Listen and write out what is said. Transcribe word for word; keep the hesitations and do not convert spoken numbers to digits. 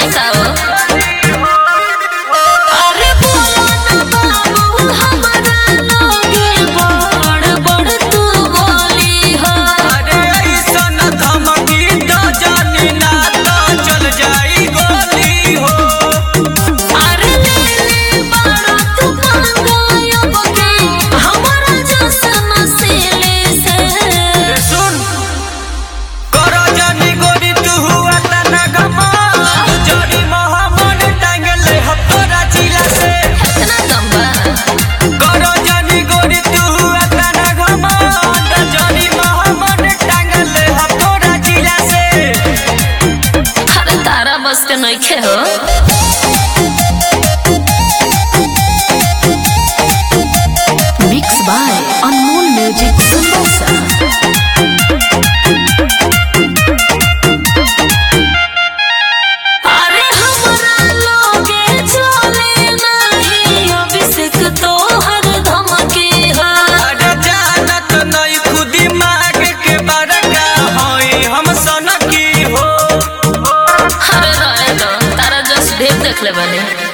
कैसा हो? अरे बोलो ना बाबू हमारा लोगे बड़ बड़ तू बोली हो। अरे ऐसा न धमकी दो जानी ना तो चल जाई गोली हो। अरे ले बड़ा तू पंगा के हमारा जसना सिले से। सुन करो जानी गोरी तू हुआ तना गमा जोड़ी मोहम्मद टांगले हफ्तोरा जिला से। इतना दम बा? करो जानी गोरी तू हुआ तना गमा जोड़ी मोहम्मद टांगले हफ्तोरा जिला से। अरे तारा बस के नइखे हो। मिक्स बाय अनमोल म्यूजिक संबोसा। अरे हमरा लोगे चले नहीं अभिषेक तोहर धमकी हो। अरे जानत नहीं खुदी माग के बड़का होई हम सनकी हो। अरे रहे दो तारा जस ढेर देख ले बने।